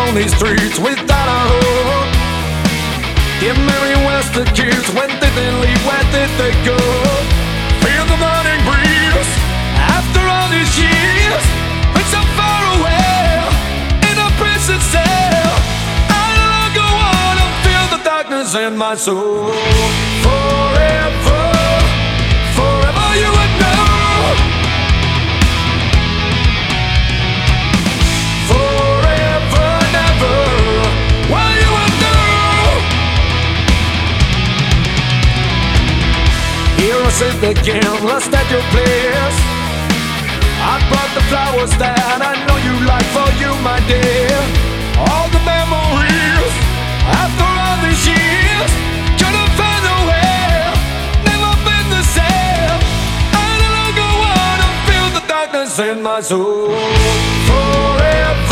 on these streets without a hope. Give Mary West a kiss. When did they leave? Where did they go? Feel the morning breeze after all these years. It's so far away in a prison cell. I no longer wanna feel the darkness in my soul. Forever, forever you would know. Forever, never, well you would know. Here I sit again, lost at your place. I brought the flowers that I know you like for you, my dear. All the memories after all these years. Couldn't find a way, never been the same. I no longer wanna feel the darkness in my soul. Forever.